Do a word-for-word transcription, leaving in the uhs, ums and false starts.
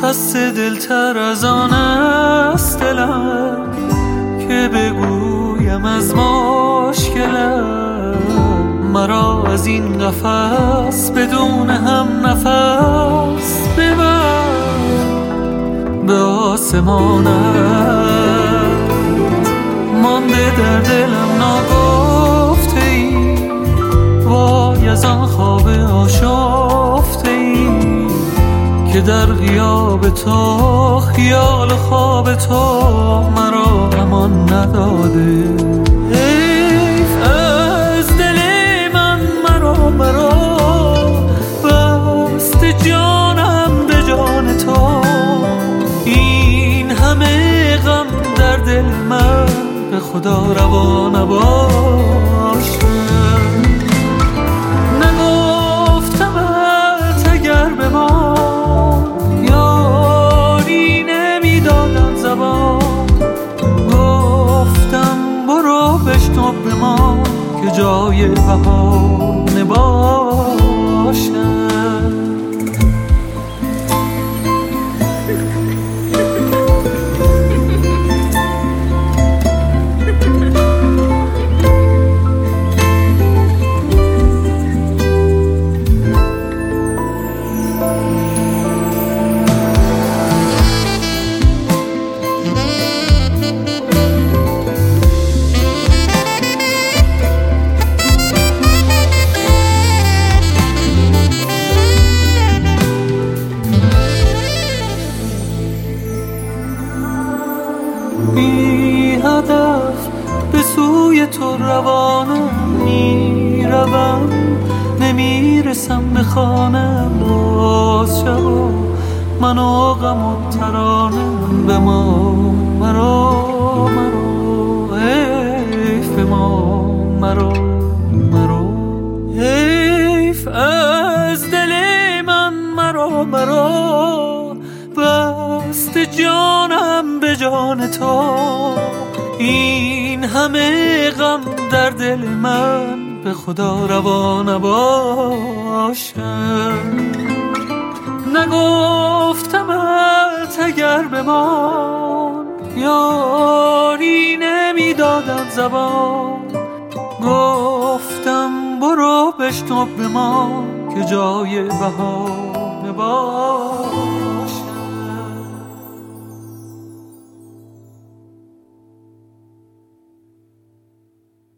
نفس دلتر از آن است دلم که بگویم از مشکلم. مرا از این قفس بدون هم نفس ببر به آسمانت. مانده در دلم ناگفته ای، وای از آن خواب آشفته ای که در غیاب تو خیال خواب تو مرا امان نداده. حیف از دل من مرا مرا بست جانم به جان تو. این همه غم در دل من به خدا روا نباشه. نگفتمت اگر به ما یاری نمیدادم زبان، گفتم برو بشنو به ما که جای بهانه باشه. بی هدف به سوی تو روانم میروم، نمیرسم به خانم. باز شب و من و غم و ترانم به ما مرا مرا حیف به ما مرا مرا حیف از دل من مرا مرا بست جانم به جان تو. این همه غم در دل من به خدا روا نباشه. نگفتمت اگر بمان یاری نمیدادم زبان، گفتم برو بشنو به ما که جای بهار